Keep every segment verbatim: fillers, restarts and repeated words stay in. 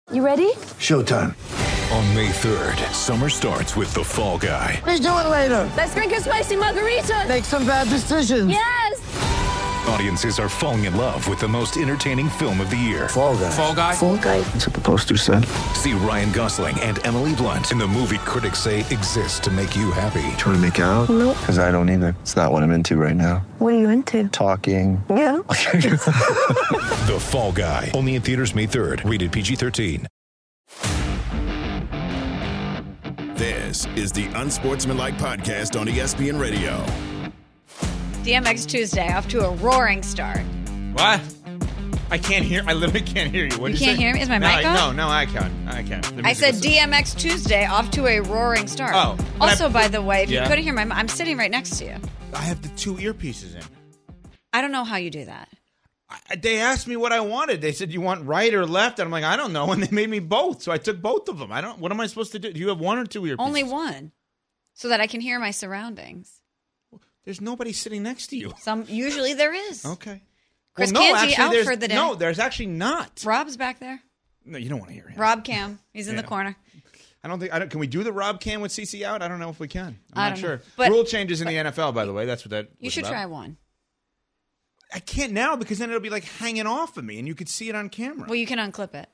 You ready? Showtime. On May third, summer starts with The Fall Guy. Let's do it later. Let's drink a spicy margarita. Make some bad decisions. Yes! Audiences are falling in love with the most entertaining film of the year. Fall Guy. Fall Guy? Fall Guy. That's what the poster said. See Ryan Gosling and Emily Blunt in the movie critics say exists to make you happy. Trying to make it out? Nope. Because I don't either. It's not what I'm into right now. What are you into? Talking. Yeah. The Fall Guy. Only in theaters May third. Rated P G thirteen. This is the Unsportsmanlike Podcast on E S P N Radio. D M X Tuesday off to a roaring start. What? I can't hear. I literally can't hear you. What You did can't say? hear me? Is my no, mic I, on? No, no, I can. I can. The I music said was- D M X Tuesday off to a roaring start. Oh, but Also, I- by the way, if Yeah. you couldn't hear my, I'm sitting right next to you. I have the two earpieces in. I don't know how you do that. I, they asked me what I wanted. They said, "You want right or left?" And I'm like, "I don't know." And they made me both, so I took both of them. I don't. What am I supposed to do? Do you have one or two earpieces? Only one, so that I can hear my surroundings. There's nobody sitting next to you. Some usually there is. Okay. Chris well, no, Canty actually, out there's- for the day. No, there's actually not. Rob's back there. No, you don't want to hear him. Rob Cam, he's in Yeah. the corner. I don't think. I don't, can we do the Rob Cam with C C out? I don't know if we can. I'm I not don't sure. know. But- Rule changes in the N F L, by the way. That's what that. You was should about. try one. I can't now because then it'll be like hanging off of me, and you could see it on camera. Well, you can unclip it.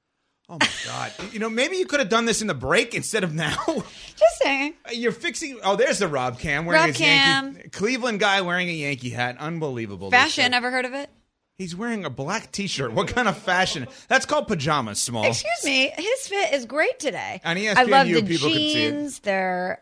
Oh my god! You know, maybe you could have done this in the break instead of now. Just saying. You're fixing. Oh, there's the Rob Cam wearing Rob his Cam. Yankee Cleveland guy wearing a Yankee hat. Unbelievable. Fashion. This, uh, Ever heard of it? He's wearing a black T-shirt. What kind of fashion? That's called pajamas. Small. Excuse me. His fit is great today. On E S I P N love U, the people can see it. jeans. There are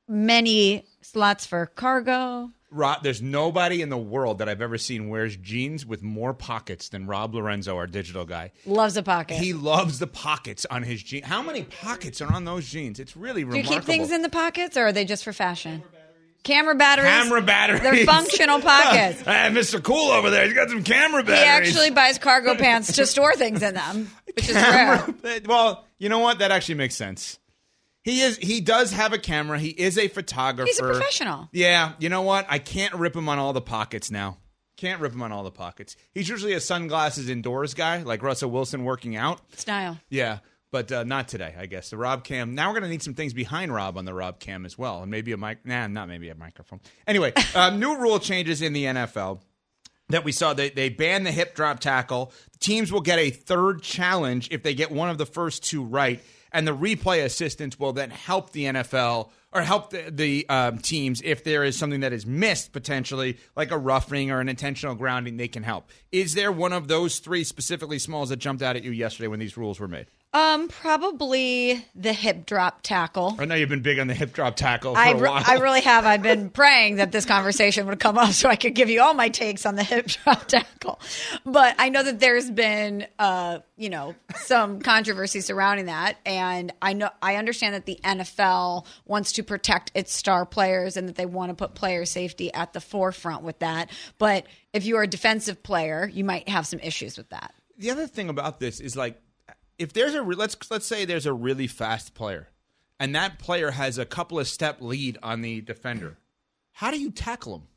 many slots for cargo. Rob, there's nobody in the world that I've ever seen wears jeans with more pockets than Rob Lorenzo, our digital guy. Loves a pocket. He loves the pockets on his jeans. How many pockets are on those jeans? It's really Do you remarkable. keep things in the pockets, or are they just for fashion? Camera batteries. Camera batteries. They're functional pockets. Hey, Mister Cool over there, he's got some camera He batteries. actually buys cargo pants to store things in them, which is Camera- rare. Well, you know what? That actually makes sense. He is. He does have a camera. He is a photographer. He's a professional. Yeah. You know what? I can't rip him on all the pockets now. Can't rip him on all the pockets. He's usually a sunglasses indoors guy, like Russell Wilson working out. Style. Yeah. But uh, not today, I guess. The Rob Cam. Now we're going to need some things behind Rob on the Rob Cam as well. And maybe a mic. Nah, not maybe a microphone. Anyway, uh, new rule changes in the N F L that we saw. They, they banned the hip drop tackle. Teams will get a third challenge if they get one of the first two right. And the replay assistants will then help the N F L or help the, the um, teams if there is something that is missed potentially, like a roughing or an intentional grounding, they can help. Is there one of those three specifically smalls that jumped out at you yesterday when these rules were made? Um, probably the hip drop tackle. I know you've been big on the hip drop tackle for I, a re- while. I really have. I've been praying that this conversation would come up so I could give you all my takes on the hip drop tackle. But I know that there's been, uh, you know, some controversy surrounding that, and I know I understand that the N F L wants to protect its star players and that they want to put player safety at the forefront with that. But if you are a defensive player, you might have some issues with that. The other thing about this is like, if there's a re- let's let's say there's a really fast player, and that player has a couple of step lead on the defender, how do you tackle him?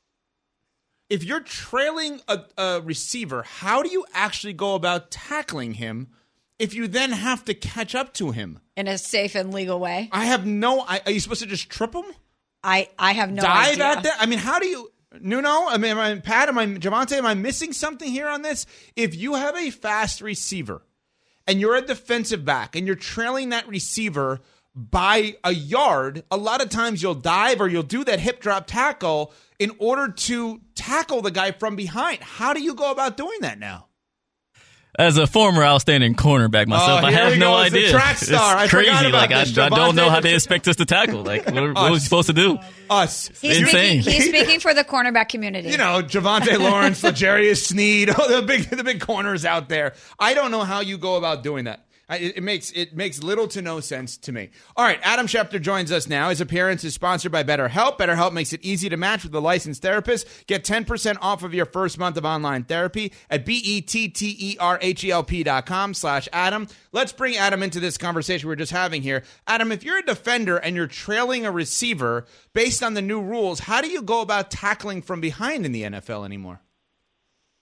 If you're trailing a, a receiver, how do you actually go about tackling him if you then have to catch up to him In a safe and legal way. I have no. I, are you supposed to just trip him? I, I have no Dive idea. at that? I mean, how do you? Nuno, I mean, am I, Pat, am I, Javante, am I missing something here on this? If you have a fast receiver and you're a defensive back and you're trailing that receiver by a yard, a lot of times you'll dive or you'll do that hip drop tackle in order to tackle the guy from behind. How do you go about doing that now? As a former outstanding cornerback myself, Oh, I here have he no goes, the idea. track star. I It's forgot crazy. about Like I, this. I don't know how Javante- they expect us to tackle. Like what, what are we Us. supposed to do? Us. He's Insane. speaking, he's speaking for the cornerback community. You know, Javante Lawrence, L'Jarius Sneed, oh, the big the big corners out there. I don't know how you go about doing that. I, it, it makes it makes little to no sense to me. All right, Adam Schefter joins us now. His appearance is sponsored by BetterHelp. BetterHelp makes it easy to match with a licensed therapist. Get ten percent off of your first month of online therapy at B-E-T-T-E-R-H-E-L-P dot com slash Adam. Let's bring Adam into this conversation we're just having here. Adam, if you're a defender and you're trailing a receiver based on the new rules, how do you go about tackling from behind in the N F L anymore?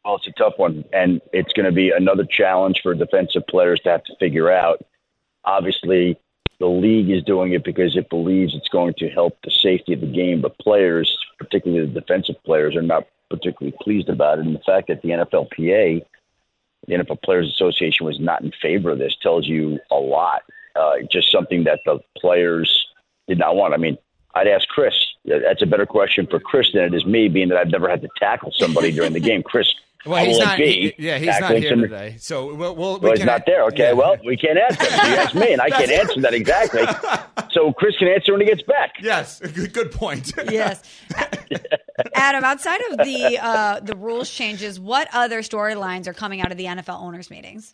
Well, it's a tough one, and it's going to be another challenge for defensive players to have to figure out. Obviously, the league is doing it because it believes it's going to help the safety of the game, but players, particularly the defensive players, are not particularly pleased about it. And the fact that the N F L P A, the N F L Players Association, was not in favor of this tells you a lot. Uh, just something that the players did not want. I mean, I'd ask Chris. That's a better question for Chris than it is me, being that I've never had to tackle somebody during the game. Chris, well, he's not. Be he, yeah, he's not here some, today. So we'll. we'll we well, he's can, not there. Okay. Yeah. Well, we can't ask him. You ask me, and I can't answer that exactly. So Chris can answer when he gets back. Yes. Good, good point. Yes. Adam, outside of the uh, the rules changes, what other storylines are coming out of the N F L owners' meetings?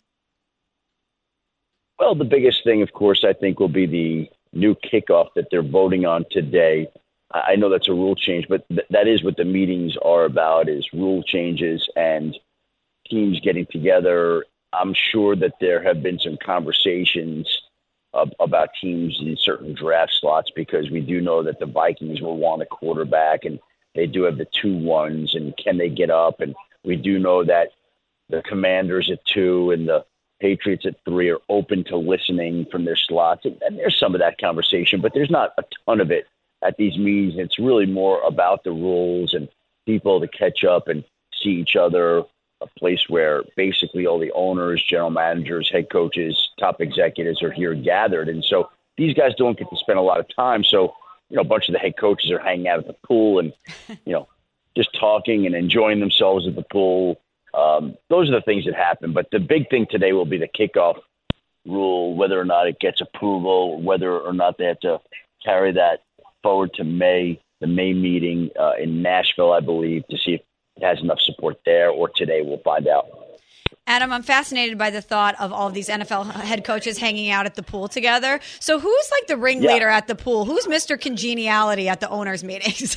Well, the biggest thing, of course, I think will be the new kickoff that they're voting on today. I know that's a rule change, but th- that is what the meetings are about, is rule changes and teams getting together. I'm sure that there have been some conversations uh, about teams in certain draft slots, because we do know that the Vikings will want a quarterback, and they do have the two ones, and can they get up? And we do know that the Commanders at two and the Patriots at three are open to listening from their slots. And, and there's some of that conversation, but there's not a ton of it at these meetings. It's really more about the rules and people to catch up and see each other, a place where basically all the owners, general managers, head coaches, top executives are here gathered. And so these guys don't get to spend a lot of time. So, you know, a bunch of the head coaches are hanging out at the pool and, you know, just talking and enjoying themselves at the pool. Um, those are the things that happen. But the big thing today will be the kickoff rule, whether or not it gets approval, whether or not they have to carry that forward to May, the May meeting uh, in Nashville, I believe, to see if it has enough support there, or today we'll find out. Adam, I'm fascinated by the thought of all of these N F L head coaches hanging out at the pool together. So who's like the ringleader yeah. at the pool? Who's Mister Congeniality at the owners' meetings?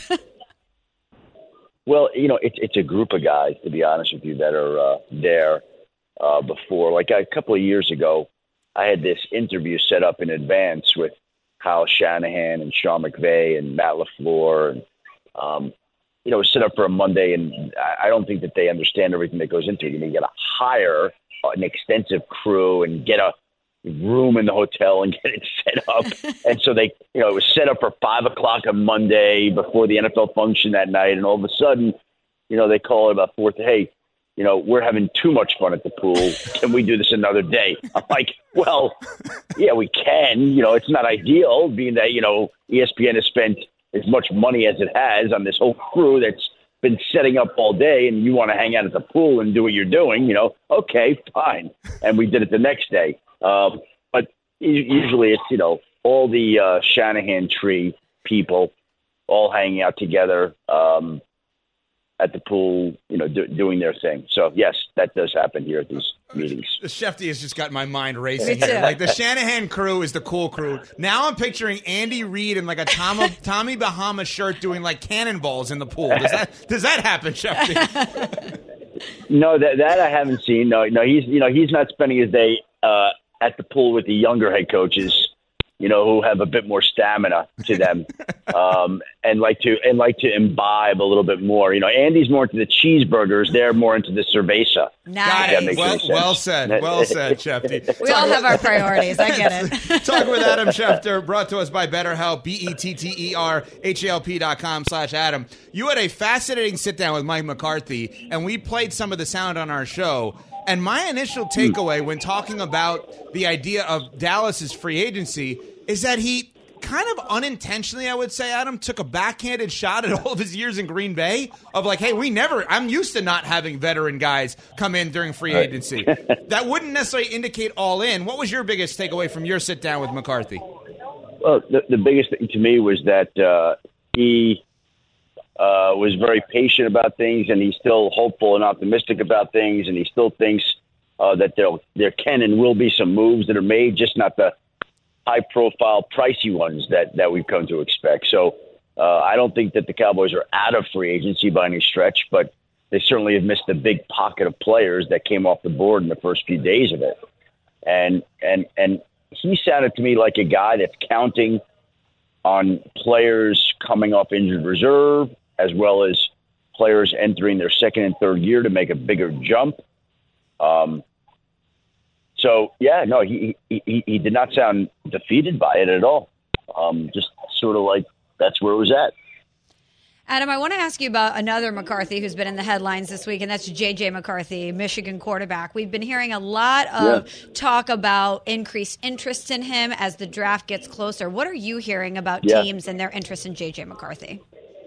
Well, you know, it's it's a group of guys, to be honest with you, that are uh, there uh, before. Like a couple of years ago, I had this interview set up in advance with Kyle Shanahan and Sean McVay and Matt LaFleur. And, um, you know, it was set up for a Monday, and I don't think that they understand everything that goes into it. You know, you got to hire an extensive crew and get a room in the hotel and get it set up. And so they, you know, it was set up for five o'clock on Monday before the N F L function that night. And all of a sudden, you know, they call it about four. Hey, you know, we're having too much fun at the pool. Can we do this another day? I'm like, well, yeah, we can. You know, it's not ideal, being that, you know, E S P N has spent as much money as it has on this whole crew that's been setting up all day, and you want to hang out at the pool and do what you're doing, you know, okay, fine. And we did it the next day. Um, but usually it's, you know, all the uh, Shanahan tree people all hanging out together um, at the pool, you know, do, doing their thing. So, yes, that does happen here at these meetings. Shefty has just got my mind racing here. Like, the Shanahan crew is the cool crew. Now I'm picturing Andy Reid in, like, a Tom, Tommy Bahama shirt doing, like, cannonballs in the pool. Does that does that happen, Shefty? No, that that I haven't seen. No, no, he's, you know, he's not spending his day uh, at the pool with the younger head coaches, you know, who have a bit more stamina to them, um, and like to and like to imbibe a little bit more. You know, Andy's more into the cheeseburgers; they're more into the cerveza. Nice. Well, well said. Well said, Shefty. We all have our priorities. I get it. Talking with Adam Schefter, brought to us by BetterHelp, B E T T E R H A L P dot com slash Adam. You had a fascinating sit-down with Mike McCarthy, and we played some of the sound on our show. And my initial takeaway when talking about the idea of Dallas's free agency is that he kind of unintentionally, I would say, Adam, took a backhanded shot at all of his years in Green Bay of like, hey, we never, I'm used to not having veteran guys come in during free agency. That wouldn't necessarily indicate all in. What was your biggest takeaway from your sit down with McCarthy? Well, the, the biggest thing to me was that uh, he uh, was very patient about things, and he's still hopeful and optimistic about things, and he still thinks uh, that there there can and will be some moves that are made, just not the high-profile, pricey ones that, that we've come to expect. So uh, I don't think that the Cowboys are out of free agency by any stretch, but they certainly have missed a big pocket of players that came off the board in the first few days of it. And and and he sounded to me like a guy that's counting on players coming off injured reserve, as well as players entering their second and third year to make a bigger jump. Um, so, yeah, no, he, he, he did not sound defeated by it at all. Um, just sort of like that's where it was at. Adam, I want to ask you about another McCarthy who's been in the headlines this week, and that's J J. McCarthy, Michigan quarterback. We've been hearing a lot of yeah. talk about increased interest in him as the draft gets closer. What are you hearing about yeah. teams and their interest in J J. McCarthy?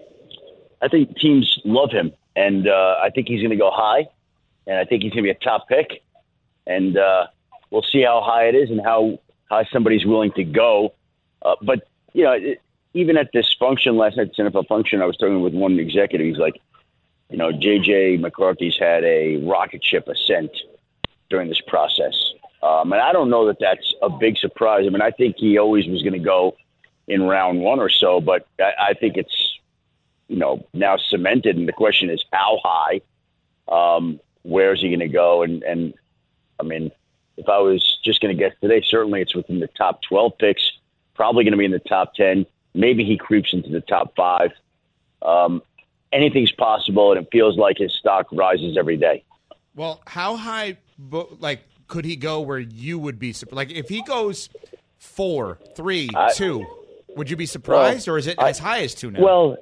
I think teams love him, and uh, I think he's going to go high, and I think he's going to be a top pick, and uh, we'll see how high it is and how high somebody's willing to go. Uh, but, you know, it, even at this function last night, this N F L function, I was talking with one executive. He's like, you know, J J. McCarthy's had a rocket ship ascent during this process. Um, and I don't know that that's a big surprise. I mean, I think he always was going to go in round one or so, but I, I think it's, you know, now cemented. And the question is how high, um, where is he going to go? And, and I mean, if I was just going to guess today, certainly it's within the top twelve picks, probably going to be in the top ten. Maybe he creeps into the top five. Um, anything's possible, and it feels like his stock rises every day. Well, how high, like, could he go where you would be surprised? Like, if he goes four, three, I, two, would you be surprised, well, or is it I, as high as two now? Well,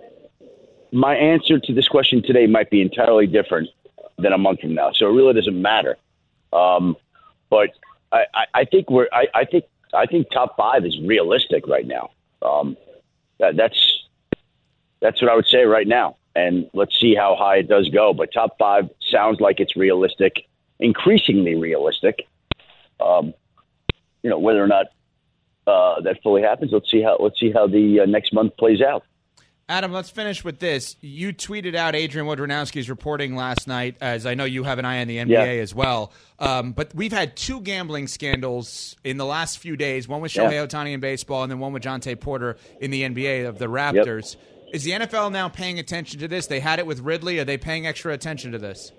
my answer to this question today might be entirely different than a month from now, so it really doesn't matter. Um, but I, I, I think we're. I, I think. I think top five is realistic right now. Um, that, that's that's what I would say right now. And let's see how high it does go. But top five sounds like it's realistic, increasingly realistic. Um, you know, whether or not uh, that fully happens, let's see how let's see how the uh, next month plays out. Adam, let's finish with this. You tweeted out Adrian Wojnarowski's reporting last night, as I know you have an eye on the N B A yeah. as well. Um, but we've had two gambling scandals in the last few days, one with Shohei yeah. Ohtani in baseball and then one with Jonte Porter in the N B A of the Raptors. Yep. Is the N F L now paying attention to this? They had it with Ridley. Are they paying extra attention to this?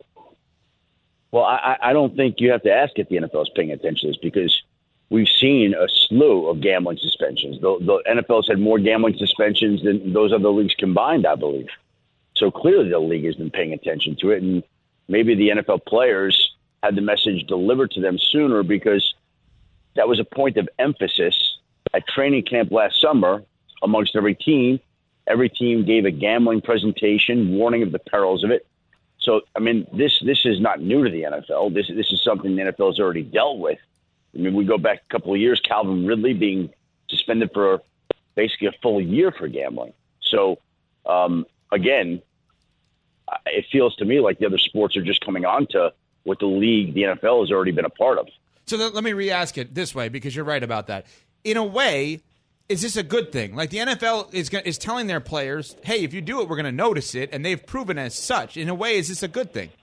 Well, I, I don't think you have to ask if the N F L is paying attention to this because we've seen a slew of gambling suspensions. The, the N F L has had more gambling suspensions than those other leagues combined, I believe. So clearly the league has been paying attention to it, and maybe the N F L players had the message delivered to them sooner because that was a point of emphasis at training camp last summer amongst every team. Every team gave a gambling presentation, warning of the perils of it. So, I mean, this this is not new to the N F L. This this is something the N F L has already dealt with. I mean, we go back a couple of years, Calvin Ridley being suspended for basically a full year for gambling. So, um, again, it feels to me like the other sports are just coming on to what the league, the N F L, has already been a part of. So let me re-ask it this way, because you're right about that. In a way, is this a good thing? Like the N F L is is telling their players, hey, if you do it, we're going to notice it, and they've proven as such. In a way, is this a good thing?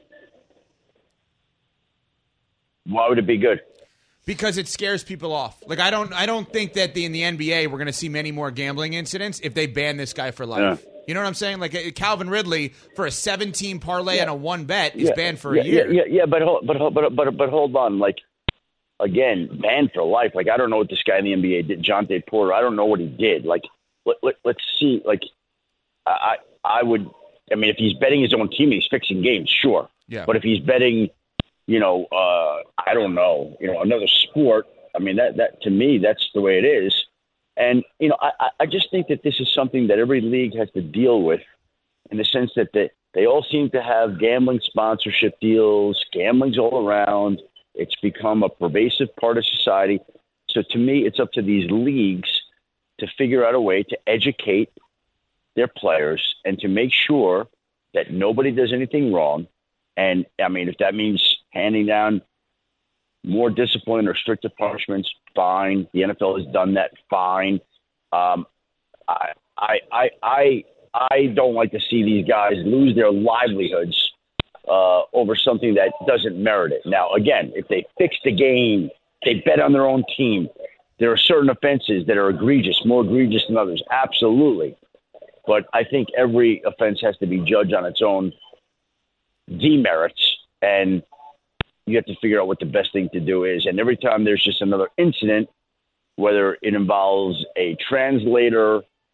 Why would it be good? Because it scares people off. Like I don't, I don't think that the, in the N B A we're going to see many more gambling incidents if they ban this guy for life. Yeah. You know what I'm saying? Like Calvin Ridley for a seventeen parlay yeah. and a one bet is yeah. banned for yeah, a year. Yeah, yeah, yeah, but but but but but hold on. Like again, banned for life. Like I don't know what this guy in the N B A did, Jonte Porter. I don't know what he did. Like let, let let's see. Like I I would. I mean, if he's betting his own team, he's fixing games, sure. Yeah. But if he's betting, you know, uh, I don't know, you know, another sport. I mean, that, that to me, that's the way it is. And, you know, I, I just think that this is something that every league has to deal with in the sense that they, they all seem to have gambling sponsorship deals. Gambling's all around. It's become a pervasive part of society. So to me, it's up to these leagues to figure out a way to educate their players and to make sure that nobody does anything wrong. And, I mean, if that means handing down more discipline or stricter punishments, fine. The N F L has done that, fine. Um, I, I, I, I, I don't like to see these guys lose their livelihoods uh, over something that doesn't merit it. Now, again, if they fix the game, they bet on their own team, there are certain offenses that are egregious, more egregious than others, absolutely. But I think every offense has to be judged on its own demerits, and you have to figure out what the best thing to do is. And every time there's just another incident, whether it involves a translator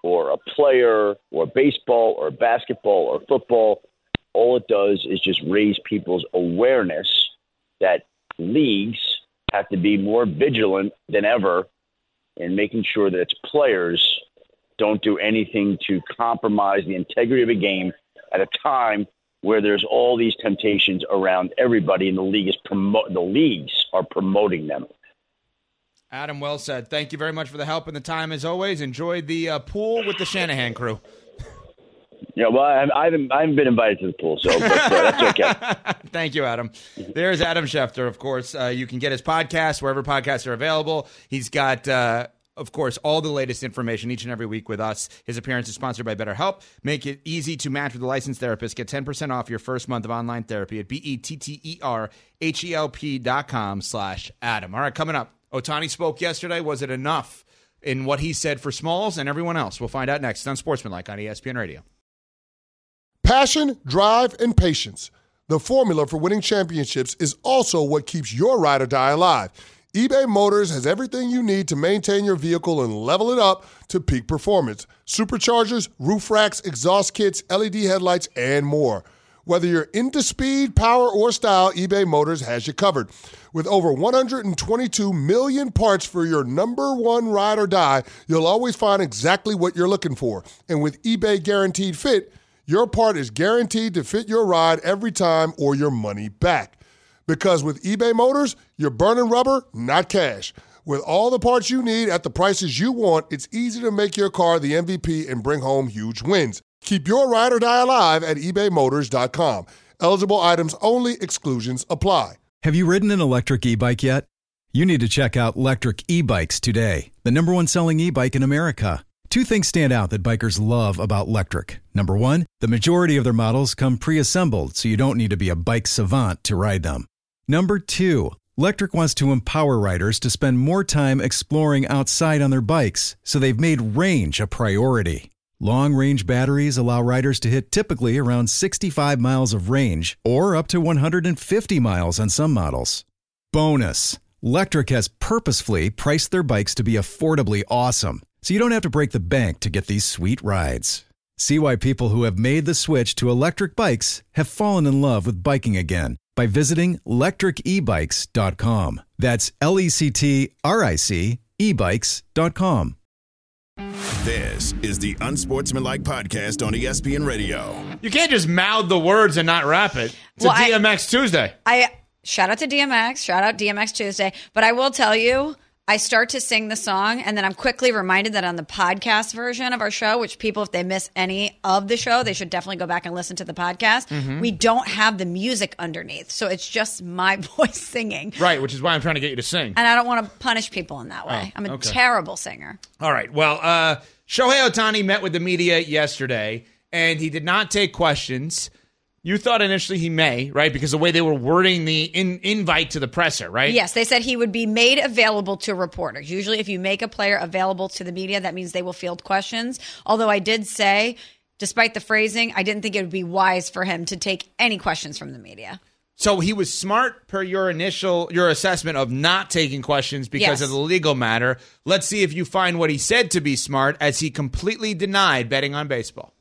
or a player or baseball or basketball or football. All it does is just raise people's awareness that leagues have to be more vigilant than ever in making sure that its players don't do anything to compromise the integrity of a game at a time where there's all these temptations around everybody, and the league is promo- the leagues are promoting them. Adam, well said. Thank you very much for the help and the time as always. Enjoy the uh, pool with the Shanahan crew. Yeah, well, I, I haven't I haven't been invited to the pool, so but, uh, that's okay. Thank you, Adam. There's Adam Schefter, of course. Uh, you can get his podcast wherever podcasts are available. He's got, uh, of course, all the latest information each and every week with us. His appearance is sponsored by BetterHelp. Make it easy to match with a licensed therapist. Get ten percent off your first month of online therapy at B-E-T-T-E-R-H-E-L-P dot com slash Adam. All right, coming up. Ohtani spoke yesterday. Was it enough in what he said for Smalls and everyone else? We'll find out next on Sportsmanlike on E S P N Radio. Passion, drive, and patience. The formula for winning championships is also what keeps your ride or die alive. eBay Motors has everything you need to maintain your vehicle and level it up to peak performance. Superchargers, roof racks, exhaust kits, L E D headlights, and more. Whether you're into speed, power, or style, eBay Motors has you covered. With over one hundred twenty-two million parts for your number one ride or die, you'll always find exactly what you're looking for. And with eBay Guaranteed Fit, your part is guaranteed to fit your ride every time or your money back. Because with eBay Motors, you're burning rubber, not cash. With all the parts you need at the prices you want, it's easy to make your car the M V P and bring home huge wins. Keep your ride or die alive at ebay motors dot com. Eligible items only. Exclusions apply. Have you ridden an electric e-bike yet? You need to check out Lectric E-Bikes today, the number one selling e-bike in America. Two things stand out that bikers love about Lectric. Number one, the majority of their models come pre-assembled, so you don't need to be a bike savant to ride them. Number two, Lectric wants to empower riders to spend more time exploring outside on their bikes, so they've made range a priority. Long-range batteries allow riders to hit typically around sixty-five miles of range, or up to one hundred fifty miles on some models. Bonus, Lectric has purposefully priced their bikes to be affordably awesome, so you don't have to break the bank to get these sweet rides. See why people who have made the switch to electric bikes have fallen in love with biking again by visiting lectric e bikes dot com. That's L E C T R I C e bikes dot com. This is the Unsportsmanlike Podcast on E S P N Radio. You can't just mouth the words and not rap it. It's well, a D M X I, Tuesday. I shout out to D M X, shout out D M X Tuesday. But I will tell you, I start to sing the song, and then I'm quickly reminded that on the podcast version of our show, which people, if they miss any of the show, they should definitely go back and listen to the podcast. Mm-hmm. We don't have the music underneath, so it's just my voice singing. Right, which is why I'm trying to get you to sing. And I don't want to punish people in that way. Oh, I'm a okay. terrible singer. All right, well, uh, Shohei Ohtani met with the media yesterday, and he did not take questions. You thought initially he may, right? Because the way they were wording the in, invite to the presser, right? Yes, they said he would be made available to reporters. Usually if you make a player available to the media, that means they will field questions. Although I did say, despite the phrasing, I didn't think it would be wise for him to take any questions from the media. So he was smart per your initial, your assessment of not taking questions because yes. of the legal matter. Let's see if you find what he said to be smart, as he completely denied betting on baseball.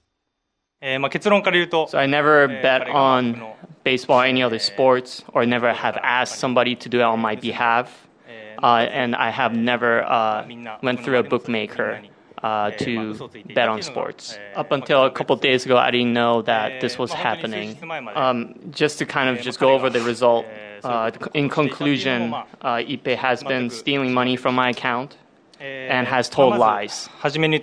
So I never bet on baseball or any other sports, or never have asked somebody to do it on my behalf. Uh, and I have never uh, went through a bookmaker uh, to bet on sports. Up until a couple of days ago, I didn't know that this was happening. Um, just to kind of just go over the result, uh, in conclusion, uh, Ippei has been stealing money from my account and has told lies.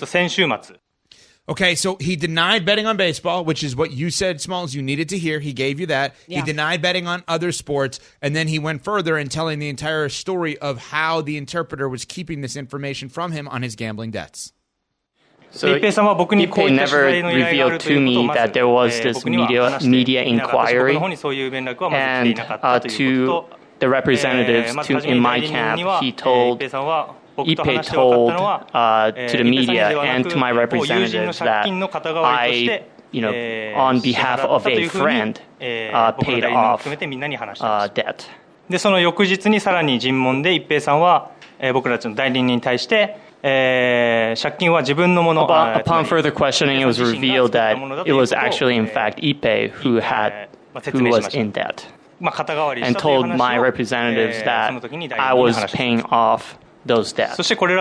Okay, so he denied betting on baseball, which is what you said, Smalls, you needed to hear. He gave you that. Yeah. He denied betting on other sports, and then he went further in telling the entire story of how the interpreter was keeping this information from him on his gambling debts. So Ippei never revealed to me that there was this media media inquiry, and uh, to the representatives to in my camp, he told Ippei told uh, to the media and to my representatives that I, you know, on behalf of a friend, uh, paid off uh, debt. でその翌日にさらに尋問で一平さんは、えー、僕たちの代理人に対して、 Upon, upon further questioning, it was revealed that it was actually, in fact, Ippei who had who was in debt, and told my representatives that I was paying off those debts.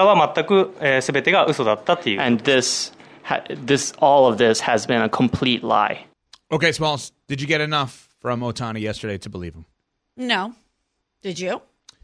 And this, this, all of this has been a complete lie. Okay, Smalls, did you get enough from Ohtani yesterday to believe him? No. Did you?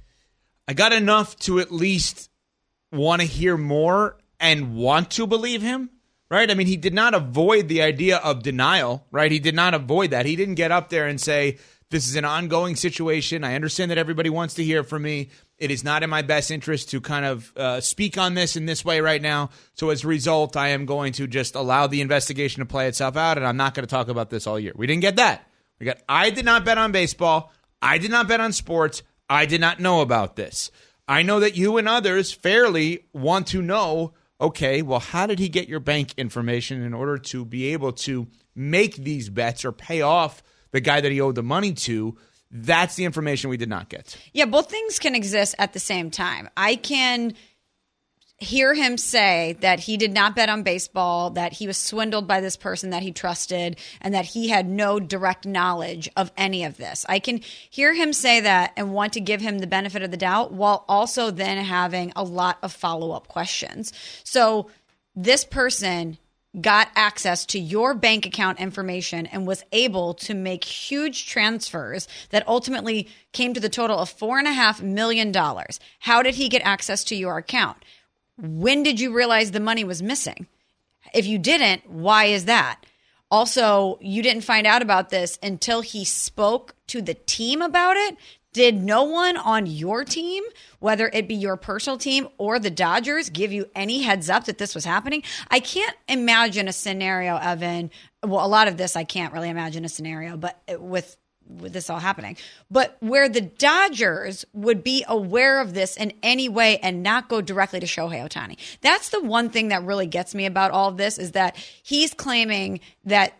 I got enough to at least want to hear more and want to believe him, right? I mean, he did not avoid the idea of denial, right? He did not avoid that. He didn't get up there and say, this is an ongoing situation. I understand that everybody wants to hear from me. It is not in my best interest to kind of uh, speak on this in this way right now. So as a result, I am going to just allow the investigation to play itself out, and I'm not going to talk about this all year. We didn't get that. We got, I did not bet on baseball. I did not bet on sports. I did not know about this. I know that you and others fairly want to know, okay, well, how did he get your bank information in order to be able to make these bets or pay off the guy that he owed the money to? That's the information we did not get. Yeah, both things can exist at the same time. I can hear him say that he did not bet on baseball, that he was swindled by this person that he trusted, and that he had no direct knowledge of any of this. I can hear him say that and want to give him the benefit of the doubt while also then having a lot of follow-up questions. So this person got access to your bank account information and was able to make huge transfers that ultimately came to the total of four and a half million dollars. How did he get access to your account? When did you realize the money was missing? If you didn't, why is that? Also, you didn't find out about this until he spoke to the team about it. Did no one on your team, whether it be your personal team or the Dodgers, give you any heads up that this was happening? I can't imagine a scenario, Evan. Well, a lot of this I can't really imagine a scenario, but with with this all happening, but where the Dodgers would be aware of this in any way and not go directly to Shohei Ohtani. That's the one thing that really gets me about all of this, is that he's claiming that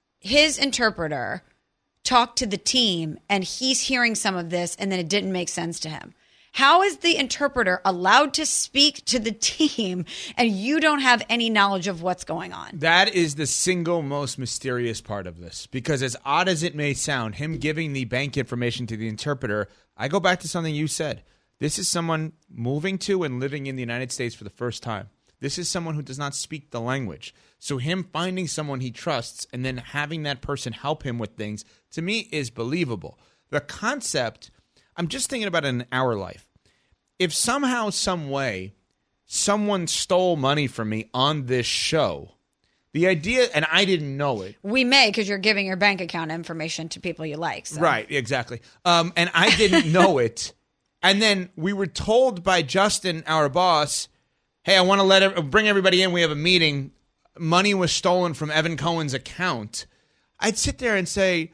his interpreter talked to the team and he's hearing some of this and then it didn't make sense to him. How is the interpreter allowed to speak to the team and you don't have any knowledge of what's going on? That is the single most mysterious part of this, because as odd as it may sound, him giving the bank information to the interpreter, I go back to something you said. This is someone moving to and living in the United States for the first time. This is someone who does not speak the language. So him finding someone he trusts and then having that person help him with things, to me, is believable. The concept, I'm just thinking about it in our life. If somehow, some way, someone stole money from me on this show, the idea, and I didn't know it. We may, because you're giving your bank account information to people you like. So. Right, exactly. Um, and I didn't know it. And then we were told by Justin, our boss, hey, I want to let it, bring everybody in. We have a meeting. Money was stolen from Evan Cohen's account. I'd sit there and say,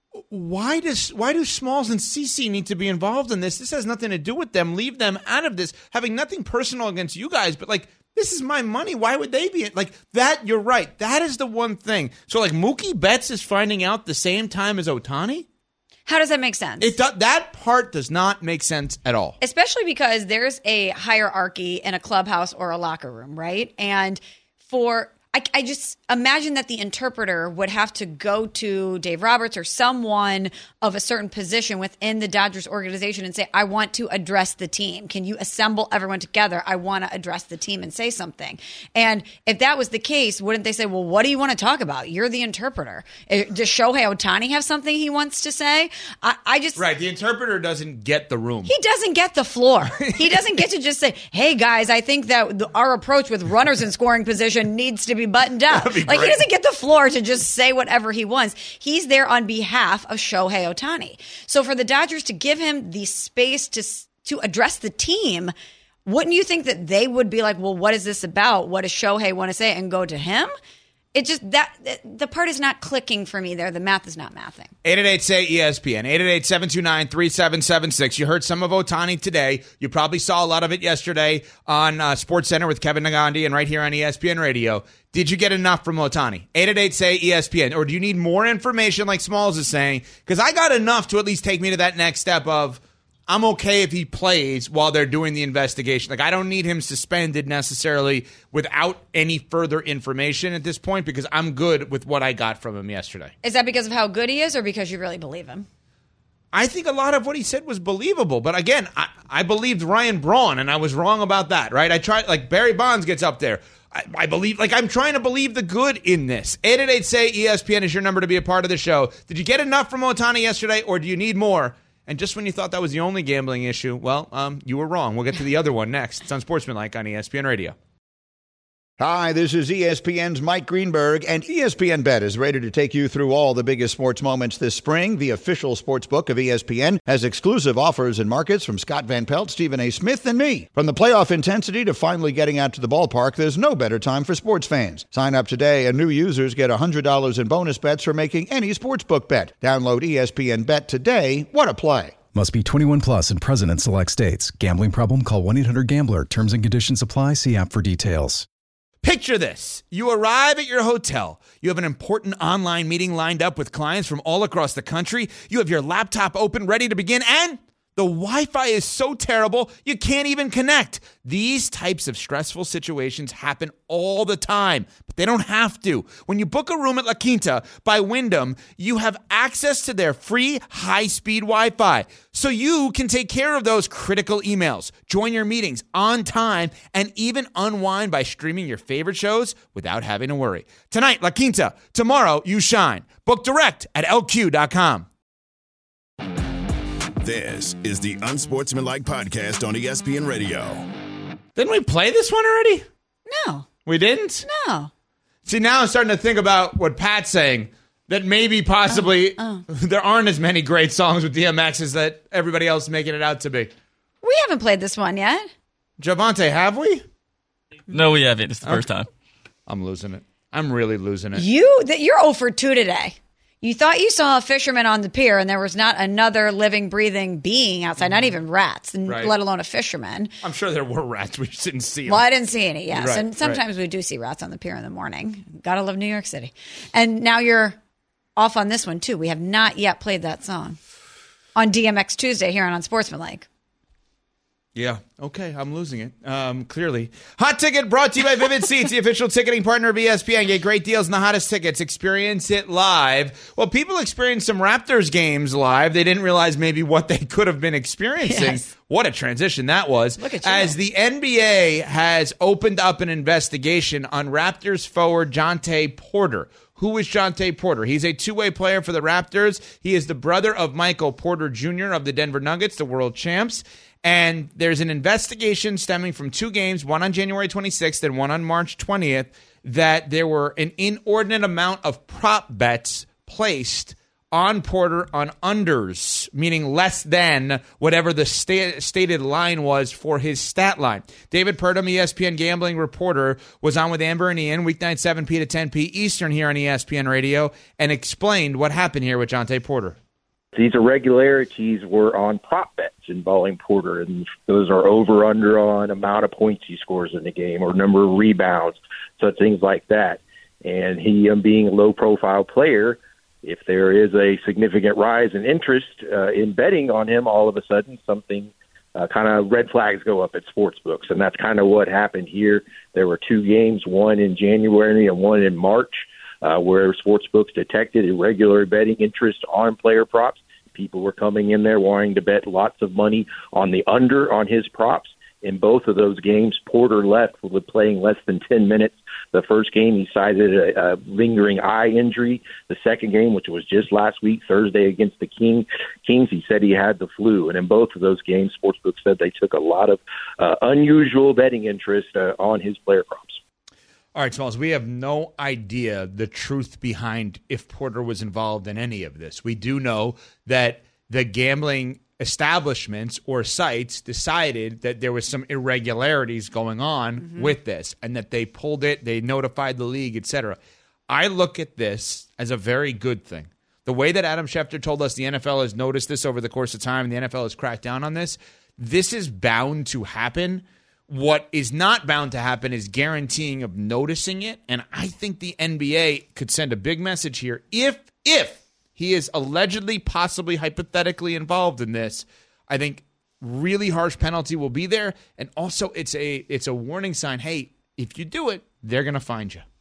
why does why do Smalls and CeCe need to be involved in this? This has nothing to do with them. Leave them out of this. Having nothing personal against you guys, but like, this is my money. Why would they be like that? You're right. That is the one thing. So like Mookie Betts is finding out the same time as Ohtani. How does that make sense? It do, that part does not make sense at all. Especially because there's a hierarchy in a clubhouse or a locker room, right? And for I, I just imagine that the interpreter would have to go to Dave Roberts or someone of a certain position within the Dodgers organization and say, I want to address the team. Can you assemble everyone together? I want to address the team and say something. And if that was the case, wouldn't they say, well, what do you want to talk about? You're the interpreter. Does Shohei Ohtani have something he wants to say? I, I just... Right. The interpreter doesn't get the room. He doesn't get the floor. He doesn't get to just say, hey, guys, I think that the, our approach with runners in scoring position needs to be buttoned up. Like, great. He doesn't get the floor to just say whatever he wants. He's there on behalf of Shohei Ohtani. So for the Dodgers to give him the space to to address the team, wouldn't you think that they would be like, well, what is this about? What does Shohei want to say? And go to him? It just, that the part is not clicking for me there. The math is not mathing. eight eight eight, say E S P N. eight eight eight, seven two nine, three seven seven six. You heard some of Ohtani today. You probably saw a lot of it yesterday on uh, SportsCenter with Kevin Nagandi and right here on E S P N Radio. Did you get enough from Ohtani? eight eight eight, say E S P N. Or do you need more information like Smalls is saying? Because I got enough to at least take me to that next step of, I'm okay if he plays while they're doing the investigation. Like, I don't need him suspended necessarily without any further information at this point because I'm good with what I got from him yesterday. Is that because of how good he is or because you really believe him? I think a lot of what he said was believable. But again, I, I believed Ryan Braun, and I was wrong about that, right? I tried, like, Barry Bonds gets up there. I, I believe, like, I'm trying to believe the good in this. eight eight eight, S A Y, E S P N is your number to be a part of the show. Did you get enough from Ohtani yesterday, or do you need more? And just when you thought that was the only gambling issue, well, um, you were wrong. We'll get to the other one next. It's on Sportsmanlike on E S P N Radio. Hi, this is E S P N's Mike Greenberg, and E S P N Bet is ready to take you through all the biggest sports moments this spring. The official sports book of E S P N has exclusive offers and markets from Scott Van Pelt, Stephen A. Smith, and me. From the playoff intensity to finally getting out to the ballpark, there's no better time for sports fans. Sign up today, and new users get one hundred dollars in bonus bets for making any sportsbook bet. Download E S P N Bet today. What a play. Must be twenty-one plus and present in select states. Gambling problem? Call one eight hundred gambler. Terms and conditions apply. See app for details. Picture this. You arrive at your hotel. You have an important online meeting lined up with clients from all across the country. You have your laptop open, ready to begin, and the Wi-Fi is so terrible, you can't even connect. These types of stressful situations happen all the time, but they don't have to. When you book a room at La Quinta by Wyndham, you have access to their free high-speed Wi-Fi, so you can take care of those critical emails, join your meetings on time, and even unwind by streaming your favorite shows without having to worry. Tonight, La Quinta. Tomorrow, you shine. Book direct at L Q dot com. This is the Unsportsmanlike Podcast on E S P N Radio. Didn't we play this one already? No. We didn't? No. See, now I'm starting to think about what Pat's saying, that maybe possibly Oh, oh. there aren't as many great songs with D M X as that everybody else is making it out to be. We haven't played this one yet. Javante, have we? No, we haven't. It's the first time. I'm losing it. I'm really losing it. You that you're zero for two today. You thought you saw a fisherman on the pier and there was not another living, breathing being outside, not even rats, and Right. let alone a fisherman. I'm sure there were rats. We just didn't see them. Well, I didn't see any, yes. Right, and sometimes we do see rats on the pier in the morning. Gotta love New York City. And now you're off on this one, too. We have not yet played that song on D M X Tuesday here on Unsportsmanlike. Yeah. Okay. I'm losing it. Um, clearly. Hot Ticket brought to you by Vivid Seats, the official ticketing partner of E S P N. Get great deals on the hottest tickets. Experience it live. Well, people experienced some Raptors games live. They didn't realize maybe what they could have been experiencing. Yes. What a transition that was. Look at you. As the N B A has opened up an investigation on Raptors forward Jontay Porter. Who is Jontay Porter? He's a two-way player for the Raptors. He is the brother of Michael Porter Junior of the Denver Nuggets, the world champs. And there's an investigation stemming from two games, one on January twenty-sixth and one on March twentieth, that there were an inordinate amount of prop bets placed on Porter on unders, meaning less than whatever the sta- stated line was for his stat line. David Purdom, E S P N gambling reporter, was on with Amber and Ian, weeknight seven p to ten p Eastern here on E S P N Radio, and explained what happened here with Jontay Porter. These irregularities were on prop bets involving Porter, and those are over under on amount of points he scores in the game or number of rebounds, so things like that. And he, um, being a low-profile player, if there is a significant rise in interest uh, in betting on him, all of a sudden something uh, kind of red flags go up at sports books, and that's kind of what happened here. There were two games, one in January and one in March, Uh, where sportsbooks detected irregular betting interest on player props. People were coming in there wanting to bet lots of money on the under on his props. In both of those games, Porter left with playing less than ten minutes. The first game, he cited a, a lingering eye injury. The second game, which was just last week, Thursday against the King, Kings, he said he had the flu. And in both of those games, sportsbooks said they took a lot of uh, unusual betting interest uh, on his player props. All right, Smalls, we have no idea the truth behind if Porter was involved in any of this. We do know that the gambling establishments or sites decided that there was some irregularities going on mm-hmm. with this and that they pulled it, they notified the league, et cetera. I look at this as a very good thing. The way that Adam Schefter told us the N F L has noticed this over the course of time and the N F L has cracked down on this, this is bound to happen. What is not bound to happen is guaranteeing of noticing it, and I think the N B A could send a big message here. If if he is allegedly, possibly, hypothetically involved in this, I think really harsh penalty will be there. And also it's a it's a warning sign. Hey, if you do it, they're going to find you.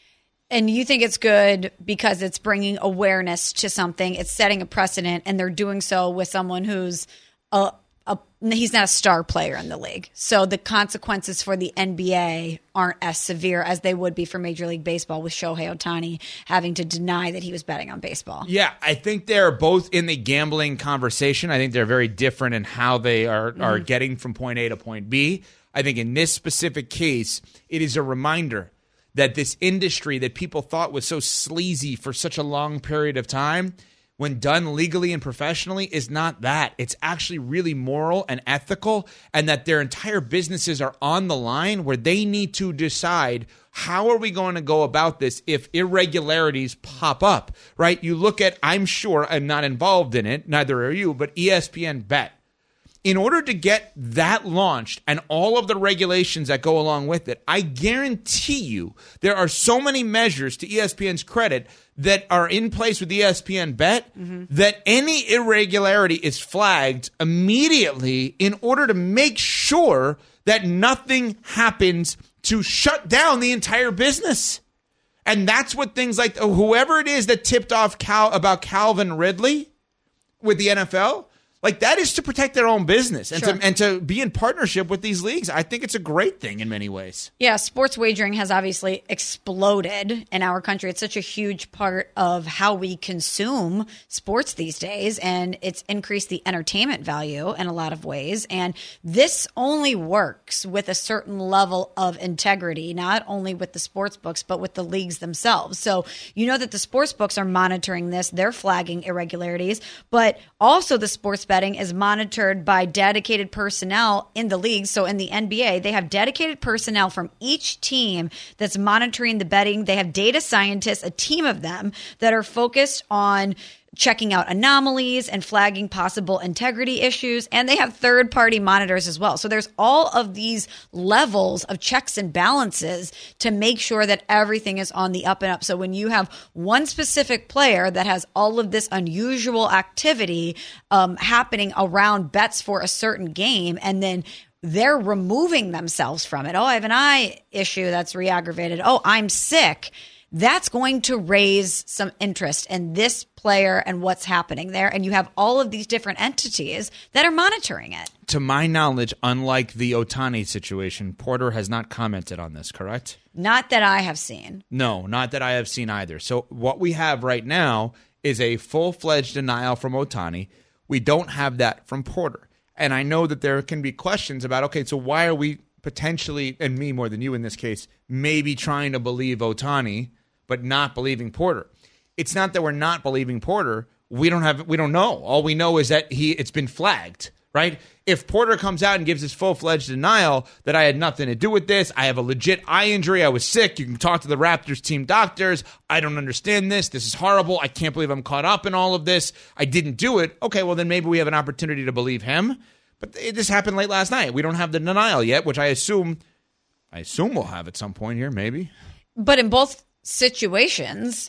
And you think it's good because it's bringing awareness to something. It's setting a precedent, and they're doing so with someone who's a, a he's not a star player in the league. So the consequences for the N B A aren't as severe as they would be for Major League Baseball with Shohei Ohtani having to deny that he was betting on baseball. Yeah, I think they're both in the gambling conversation. I think they're very different in how they are, are mm-hmm. getting from point A to point B. I think in this specific case, it is a reminder that this industry that people thought was so sleazy for such a long period of time, when done legally and professionally, is not that. It's actually really moral and ethical, and that their entire businesses are on the line where they need to decide, how are we going to go about this if irregularities pop up, right? You look at, I'm sure I'm not involved in it, neither are you, but E S P N Bet. In order to get that launched and all of the regulations that go along with it, I guarantee you there are so many measures, to E S P N's credit, that are in place with E S P N Bet mm-hmm. that any irregularity is flagged immediately in order to make sure that nothing happens to shut down the entire business. And that's what things like whoever it is that tipped off Cal about Calvin Ridley with the N F L, like, that is to protect their own business and, sure. to, and to be in partnership with these leagues. I think it's a great thing in many ways. Yeah, sports wagering has obviously exploded in our country. It's such a huge part of how we consume sports these days, and it's increased the entertainment value in a lot of ways. And this only works with a certain level of integrity, not only with the sports books, but with the leagues themselves. So you know that the sports books are monitoring this. They're flagging irregularities, but also the sports betting is monitored by dedicated personnel in the league. So in the N B A, they have dedicated personnel from each team that's monitoring the betting. They have data scientists, a team of them that are focused on checking out anomalies and flagging possible integrity issues. And they have third-party monitors as well. So there's all of these levels of checks and balances to make sure that everything is on the up and up. So when you have one specific player that has all of this unusual activity um, happening around bets for a certain game, and then they're removing themselves from it. Oh, I have an eye issue that's re-aggravated. Oh, I'm sick. That's going to raise some interest in this player and what's happening there. And you have all of these different entities that are monitoring it. To my knowledge, unlike the Ohtani situation, Porter has not commented on this, correct? Not that I have seen. No, not that I have seen either. So what we have right now is a full-fledged denial from Ohtani. We don't have that from Porter. And I know that there can be questions about, okay, so why are we potentially, and me more than you in this case, maybe trying to believe Ohtani but not believing Porter? It's not that we're not believing Porter. We don't have, we don't know. All we know is that he, it's been flagged, right? If Porter comes out and gives his full-fledged denial that I had nothing to do with this, I have a legit eye injury, I was sick, you can talk to the Raptors team doctors, I don't understand this, this is horrible, I can't believe I'm caught up in all of this, I didn't do it. Okay, well then maybe we have an opportunity to believe him. But it just happened late last night. We don't have the denial yet, which I assume, I assume we'll have at some point here, maybe. But in both situations,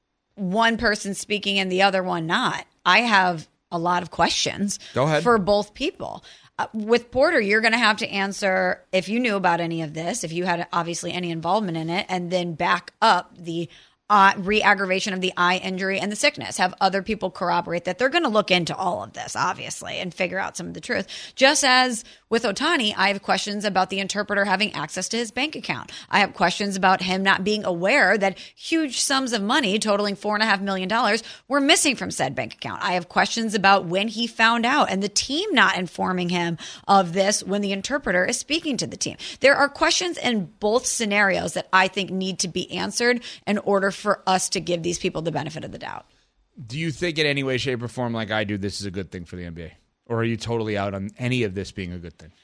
one person speaking and the other one not, I have a lot of questions Go ahead. for both people. Uh, with Porter, you're going to have to answer if you knew about any of this, if you had obviously any involvement in it, and then back up the uh, re-aggravation of the eye injury and the sickness. Have other people corroborate that. They're going to look into all of this, obviously, and figure out some of the truth. Just as with Ohtani, I have questions about the interpreter having access to his bank account. I have questions about him not being aware that huge sums of money totaling four and a half million dollars were missing from said bank account. I have questions about when he found out and the team not informing him of this when the interpreter is speaking to the team. There are questions in both scenarios that I think need to be answered in order for us to give these people the benefit of the doubt. Do you think in any way, shape, or form, like I do, this is a good thing for the N B A? Or are you totally out on any of this being a good thing?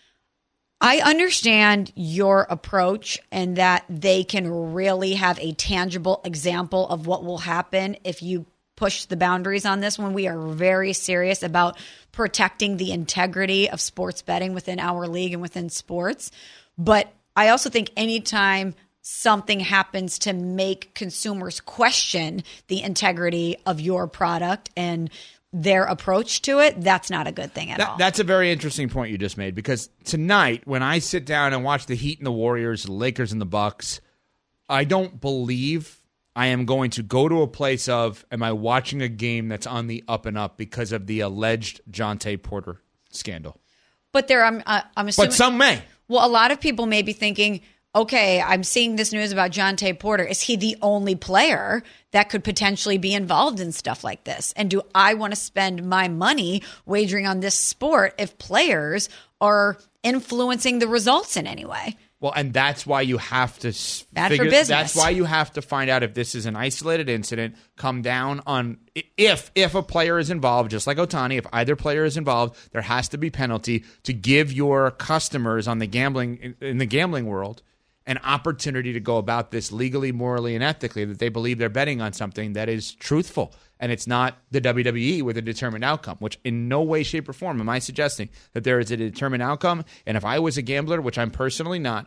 I understand your approach and that they can really have a tangible example of what will happen if you push the boundaries on this one. We are very serious about protecting the integrity of sports betting within our league and within sports. But I also think anytime something happens to make consumers question the integrity of your product and their approach to it, that's not a good thing at that, all. That's a very interesting point you just made, because tonight when I sit down and watch the Heat and the Warriors, the Lakers and the Bucks, I don't believe I am going to go to a place of, am I watching a game that's on the up and up because of the alleged Jontay Porter scandal? But there, I'm, uh, I'm assuming. But some may. Well, a lot of people may be thinking, okay, I'm seeing this news about Jontay Porter. Is he the only player that could potentially be involved in stuff like this? And do I want to spend my money wagering on this sport if players are influencing the results in any way? Well, and that's why you have to Bad figure, for business. That's why you have to find out if this is an isolated incident, come down on if if a player is involved, just like Ohtani, if either player is involved, there has to be penalty to give your customers on the gambling in the gambling world an opportunity to go about this legally, morally, and ethically, that they believe they're betting on something that is truthful. And it's not the W W E with a determined outcome, which in no way, shape, or form am I suggesting that there is a determined outcome. And if I was a gambler, which I'm personally not,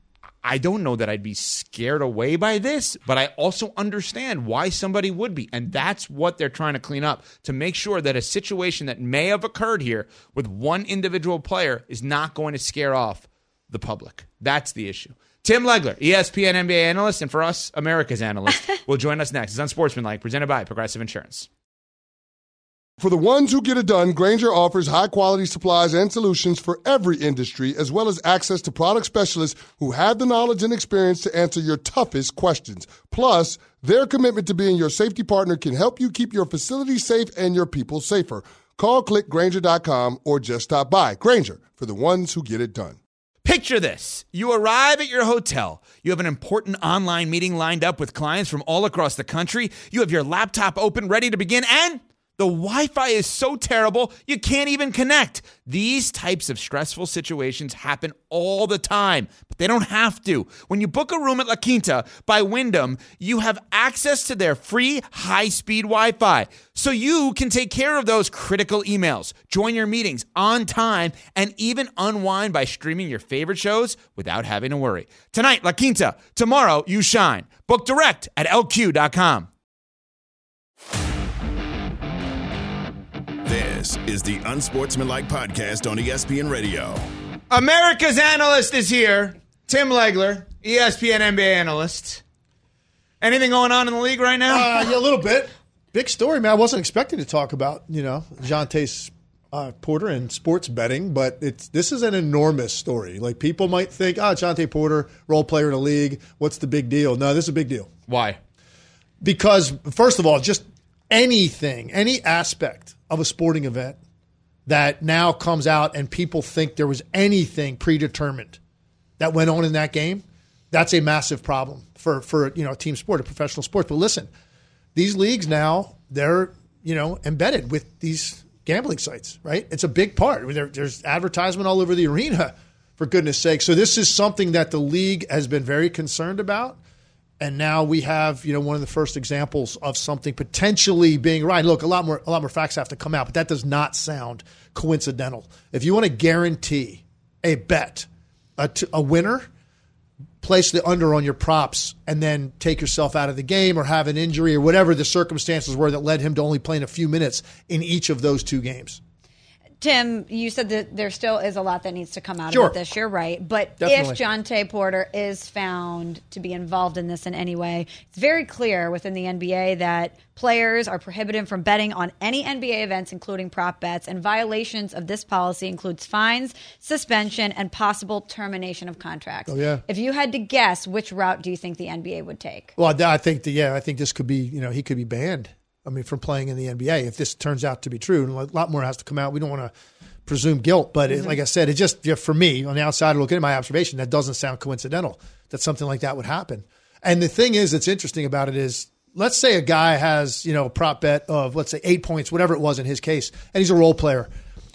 I don't know that I'd be scared away by this, but I also understand why somebody would be. And that's what they're trying to clean up, to make sure that a situation that may have occurred here with one individual player is not going to scare off the public. That's the issue. Tim Legler, E S P N N B A analyst, and for us, America's analyst, will join us next. It's Unsportsmanlike, presented by Progressive Insurance. For the ones who get it done, Grainger offers high-quality supplies and solutions for every industry, as well as access to product specialists who have the knowledge and experience to answer your toughest questions. Plus, their commitment to being your safety partner can help you keep your facility safe and your people safer. Call, click Grainger dot com, or just stop by. Grainger, for the ones who get it done. Picture this. You arrive at your hotel. You have an important online meeting lined up with clients from all across the country. You have your laptop open, ready to begin, and the Wi-Fi is so terrible, you can't even connect. These types of stressful situations happen all the time, but they don't have to. When you book a room at La Quinta by Wyndham, you have access to their free high-speed Wi-Fi, so you can take care of those critical emails, join your meetings on time, and even unwind by streaming your favorite shows without having to worry. Tonight, La Quinta. Tomorrow, you shine. Book direct at L Q dot com. This is the Unsportsmanlike Podcast on E S P N Radio. America's analyst is here. Tim Legler, E S P N N B A analyst. Anything going on in the league right now? Uh, yeah, a little bit. Big story, man. I wasn't expecting to talk about, you know, Jontay uh, Porter and sports betting, but it's this is an enormous story. Like, people might think, oh, Jontay Porter, role player in the league, what's the big deal? No, this is a big deal. Why? Because, first of all, just anything, any aspect of a sporting event that now comes out and people think there was anything predetermined that went on in that game, that's a massive problem for, for you know, a team sport, a professional sport. But listen, these leagues now, they're, you know, embedded with these gambling sites, right? It's a big part. I mean, there, there's advertisement all over the arena, for goodness sake. So this is something that the league has been very concerned about. And now we have, you know, one of the first examples of something potentially being right. Look, a lot more, a lot more facts have to come out, but that does not sound coincidental. If you want to guarantee a bet, a, t- a winner, place the under on your props and then take yourself out of the game or have an injury or whatever the circumstances were that led him to only playing a few minutes in each of those two games. Tim, you said that there still is a lot that needs to come out Sure. of this. You're right. But Definitely. if Jontay Porter is found to be involved in this in any way, it's very clear within the N B A that players are prohibited from betting on any N B A events, including prop bets, and violations of this policy includes fines, suspension, and possible termination of contracts. Oh, yeah. If you had to guess, which route do you think the N B A would take? Well, I think the, yeah, I think this could be, you know, he could be banned. I mean, from playing in the N B A, if this turns out to be true, and a lot more has to come out. We don't want to presume guilt, but it, like I said, it just, yeah, for me, on the outside looking at my observation, that doesn't sound coincidental that something like that would happen. And the thing is, that's interesting about it is, let's say a guy has, you know, a prop bet of, let's say, eight points, whatever it was in his case, and he's a role player.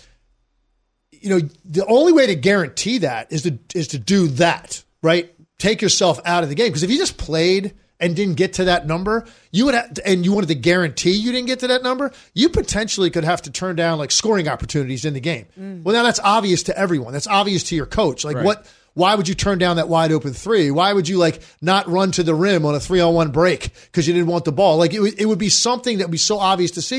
You know, the only way to guarantee that is to is to do that, right? Take yourself out of the game, because if you just played and didn't get to that number, you would have, and you wanted to guarantee you didn't get to that number, you potentially could have to turn down like scoring opportunities in the game. Mm. Well, now that's obvious to everyone. That's obvious to your coach. Like, right. what? Why would you turn down that wide open three? Why would you like not run to the rim on a three on one break because you didn't want the ball? Like, it, it would be something that would be so obvious to see.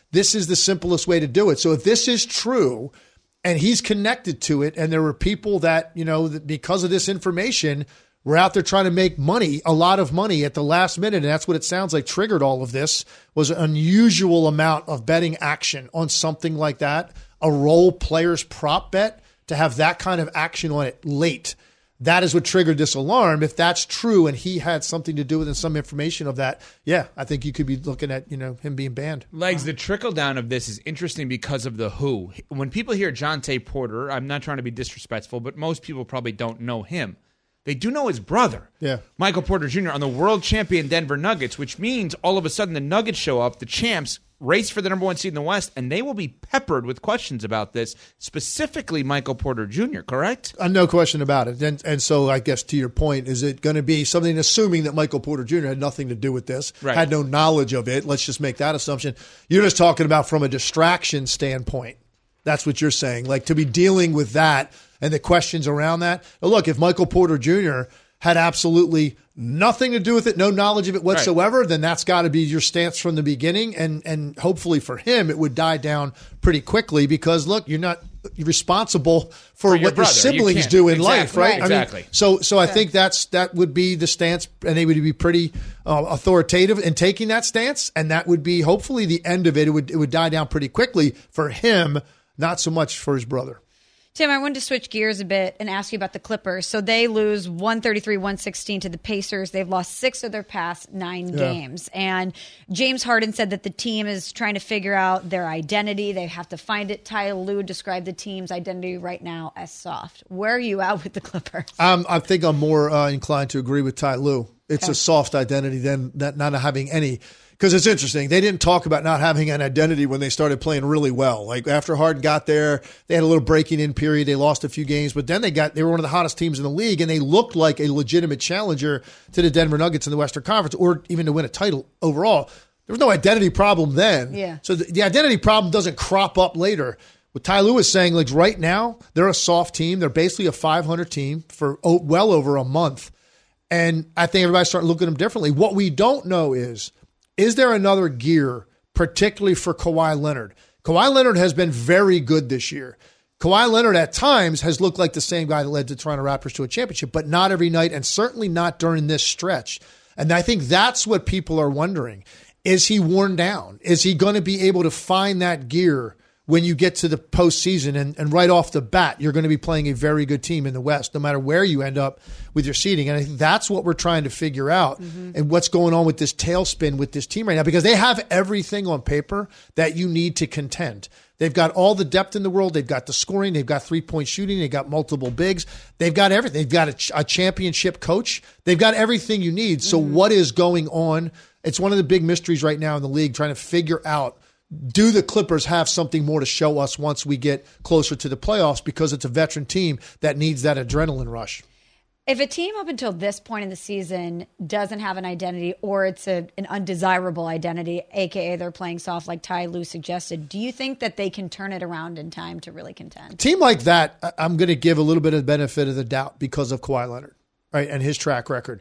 this is the simplest way to do it. So if this is true and he's connected to it, and there were people that, you know, that because of this information, were out there trying to make money, a lot of money at the last minute, and that's what it sounds like triggered all of this, was an unusual amount of betting action on something like that, a role player's prop bet, to have that kind of action on it late. That is what triggered this alarm. If that's true and he had something to do with it and some information of that, yeah, I think you could be looking at, you know, him being banned. Legs, the trickle down of this is interesting because of the who. When people hear Jonte Porter, I'm not trying to be disrespectful, but most people probably don't know him. They do know his brother, yeah, Michael Porter Junior, on the world champion Denver Nuggets, which means all of a sudden the Nuggets show up, the champs, race for the number one seed in the West, and they will be peppered with questions about this, specifically Michael Porter Junior, correct? Uh, no question about it. And, and so I guess to your point, is it going to be something, assuming that Michael Porter Junior had nothing to do with this, right, had no knowledge of it, let's just make that assumption. You're just talking about from a distraction standpoint. That's what you're saying. Like, to be dealing with that and the questions around that. Now, look, if Michael Porter Junior had absolutely nothing to do with it, no knowledge of it whatsoever, right, then that's got to be your stance from the beginning. And and hopefully for him, it would die down pretty quickly because, look, you're not responsible for, for your what brother. Your siblings you do in exactly. life, right? right. Exactly. I mean, so so I yeah. think that's that would be the stance, and they would be pretty uh, authoritative in taking that stance, and that would be hopefully the end of it. It would it would die down pretty quickly for him, not so much for his brother. Tim, I wanted to switch gears a bit and ask you about the Clippers. So they lose one thirty-three one sixteen to the Pacers. They've lost six of their past nine yeah. games. And James Harden said that the team is trying to figure out their identity. They have to find it. Ty Lue described the team's identity right now as soft. Where are you at with the Clippers? Um, I think I'm more uh, inclined to agree with Ty Lue. It's okay. a soft identity than that, not having any. Because it's interesting. They didn't talk about not having an identity when they started playing really well. Like after Harden got there, they had a little breaking in period. They lost a few games, but then they got they were one of the hottest teams in the league, and they looked like a legitimate challenger to the Denver Nuggets in the Western Conference, or even to win a title overall. There was no identity problem then. Yeah. So the, the identity problem doesn't crop up later. What Ty Lue is saying, like right now, they're a soft team. They're basically a five hundred team for oh, well over a month. And I think everybody's starting to look at them differently. What we don't know is, is there another gear, particularly for Kawhi Leonard? Kawhi Leonard has been very good this year. Kawhi Leonard at times has looked like the same guy that led the Toronto Raptors to a championship, but not every night, and certainly not during this stretch. And I think that's what people are wondering. Is he worn down? Is he going to be able to find that gear when you get to the postseason? And, and right off the bat, you're going to be playing a very good team in the West, no matter where you end up with your seeding. And I think that's what we're trying to figure out, mm-hmm. and what's going on with this tailspin with this team right now, because they have everything on paper that you need to contend. They've got all the depth in the world. They've got the scoring. They've got three-point shooting. They've got multiple bigs. They've got everything. They've got a, ch- a championship coach. They've got everything you need. So mm-hmm. what is going on? It's one of the big mysteries right now in the league, trying to figure out, do the Clippers have something more to show us once we get closer to the playoffs, because it's a veteran team that needs that adrenaline rush. If a team up until this point in the season doesn't have an identity, or it's a, an undesirable identity, a k a they're playing soft like Ty Lue suggested, do you think that they can turn it around in time to really contend? A team like that, I'm going to give a little bit of the benefit of the doubt because of Kawhi Leonard, right, and his track record.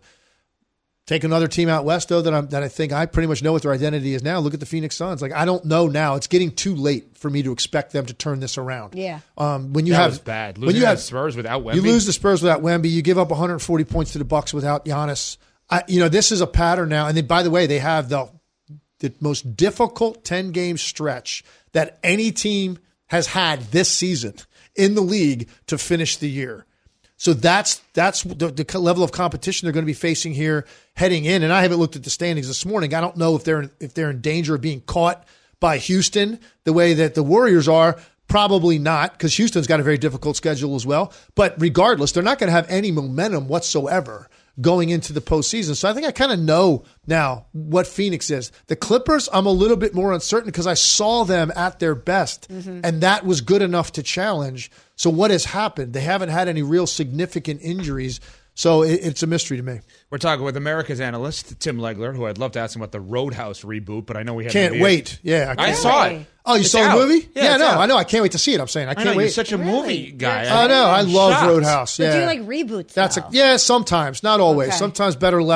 Take another team out west, though, that, I'm, that I think I pretty much know what their identity is now. Look at the Phoenix Suns. Like, I don't know now. It's getting too late for me to expect them to turn this around. Yeah. Um, when you that have was bad. Losing when you have Spurs without Wemby. You lose the Spurs without Wemby. You give up one hundred forty points to the Bucks without Giannis. I, you know, this is a pattern now. And then, by the way, they have the the most difficult ten-game stretch that any team has had this season in the league to finish the year. So that's that's the, the level of competition they're going to be facing here heading in. And I haven't looked at the standings this morning. I don't know if they're if they're in danger of being caught by Houston the way that the Warriors are. Probably not, because Houston's got a very difficult schedule as well. But regardless, they're not going to have any momentum whatsoever going into the postseason. So I think I kind of know now what Phoenix is. The Clippers, I'm a little bit more uncertain because I saw them at their best, mm-hmm. and that was good enough to challenge. So what has happened? They haven't had any real significant injuries. So it, it's a mystery to me. We're talking with America's analyst, Tim Legler, who I'd love to ask him about the Roadhouse reboot, but I know we haven't. Can't wait. Yeah. I, I saw it. Oh, you it's saw out. the movie? Yeah, yeah no, out. I know. I can't wait to see it. I'm saying I can't I know, wait. You're such a really? movie guy. I, I know. I love shocked. Roadhouse. But yeah. do you like reboots? That's though? a, yeah. Sometimes, not always. Okay. Sometimes better left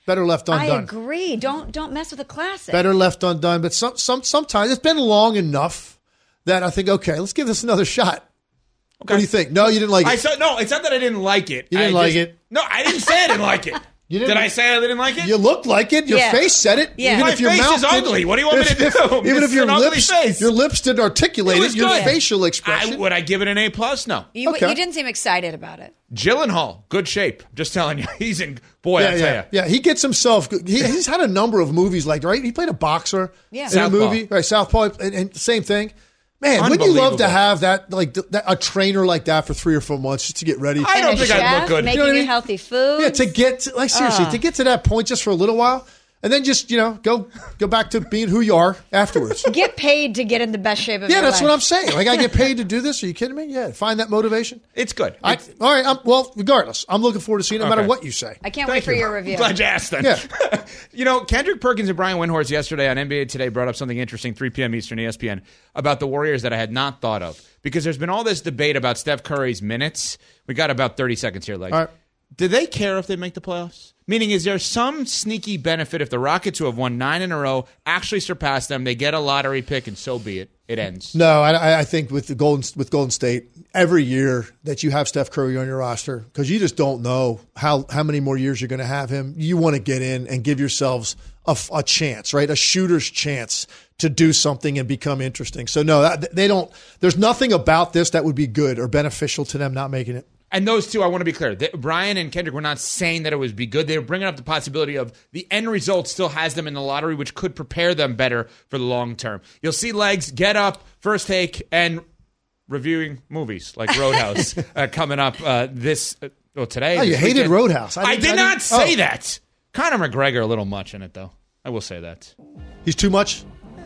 Better left undone. I agree. Don't don't mess with a classic. Better left undone. But some some sometimes it's been long enough that I think, okay, let's give this another shot. Okay. What do you think? No, you didn't like it. I saw, no, it's not that I didn't like it. You didn't I like just, it. No, I didn't say I didn't like it. You didn't, Did I say I didn't like it? You looked like it. Your Yeah. face said it. Yeah. Even My if your face mouth is ugly. What do you want me to if, do? Even It's if your an ugly lips, face. your lips didn't articulate It it, was your good. facial I, expression. would I give it an A plus? No. You, Okay. you didn't seem excited about it. Gyllenhaal, good shape. Just telling you, he's in. Boy, yeah, I tell yeah, you. yeah. He gets himself. He, he's had a number of movies like right. He played a boxer Yeah. in Southpaw. a movie, right? Southpaw, and, and same thing. Man, wouldn't you love to Unbelievable. have that, like th- that, a trainer like that for three or four months just to get ready? I don't and a think I'd chef look good. making You know what I you mean? healthy food. Yeah, to get to, like seriously, Ah. to get to that point just for a little while, and then just you know go go back to being who you are afterwards. Get paid to get in the best shape of Yeah, your that's life. what I'm saying. Like I get paid to do this. Are you kidding me? Yeah, find that motivation. It's good. I, It's- all right. I'm, well, regardless, I'm looking forward to seeing it no matter Okay. what you say. I can't Thank wait for you. your review. Glad you asked then. Yeah. You know, Kendrick Perkins and Brian Windhorst yesterday on N B A Today brought up something interesting, three p.m. Eastern, E S P N, about the Warriors that I had not thought of. Because there's been all this debate about Steph Curry's minutes. We got about thirty seconds here, Legs. All right. Do they care if they make the playoffs? Meaning, is there some sneaky benefit if the Rockets, who have won nine in a row, actually surpass them, they get a lottery pick, and so be it. It ends. No, I, I think with the Golden with Golden State, every year that you have Steph Curry on your roster, because you just don't know how how many more years you're going to have him. You want to get in and give yourselves a, a chance, right? A shooter's chance to do something and become interesting. So no, that, they don't. There's nothing about this that would be good or beneficial to them not making it. And those two, I want to be clear. They, Brian and Kendrick were not saying that it would be good. They were bringing up the possibility of the end result still has them in the lottery, which could prepare them better for the long term. You'll see Legs, Get Up, First Take, and reviewing movies like Roadhouse uh, coming up uh, this uh, well, today. Oh, you this hated weekend. Roadhouse. I I, didn't- did I not didn't- say oh. that. Conor McGregor a little much in it, though. I will say that. He's too much?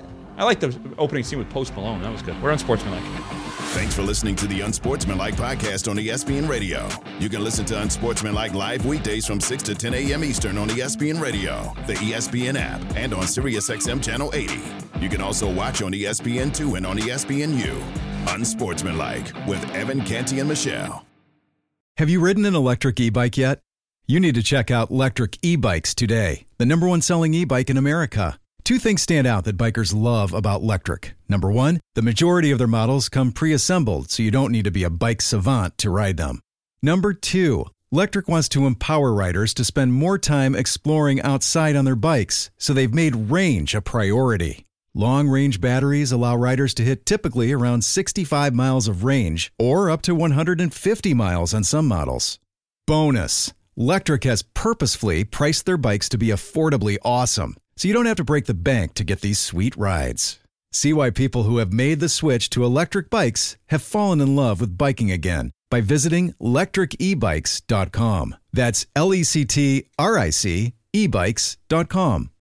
I like the opening scene with Post Malone. That was good. We're on Sportsmanlike. Thanks for listening to the Unsportsmanlike podcast on E S P N Radio. You can listen to Unsportsmanlike live weekdays from six to ten a.m. Eastern on E S P N Radio, the E S P N app, and on SiriusXM Channel eighty. You can also watch on E S P N two and on E S P N U. Unsportsmanlike with Evan Canty and Michelle. Have you ridden an electric e-bike yet? You need to check out Lectric E-Bikes today, the number one selling e-bike in America. Two things stand out that bikers love about Lectric. Number one, the majority of their models come pre-assembled, so you don't need to be a bike savant to ride them. Number two, Lectric wants to empower riders to spend more time exploring outside on their bikes, so they've made range a priority. Long-range batteries allow riders to hit typically around sixty-five miles of range, or up to one hundred fifty miles on some models. Bonus, Lectric has purposefully priced their bikes to be affordably awesome, so you don't have to break the bank to get these sweet rides. See why people who have made the switch to electric bikes have fallen in love with biking again by visiting lectric e bikes dot com. That's L E C T R I C e bikes dot com.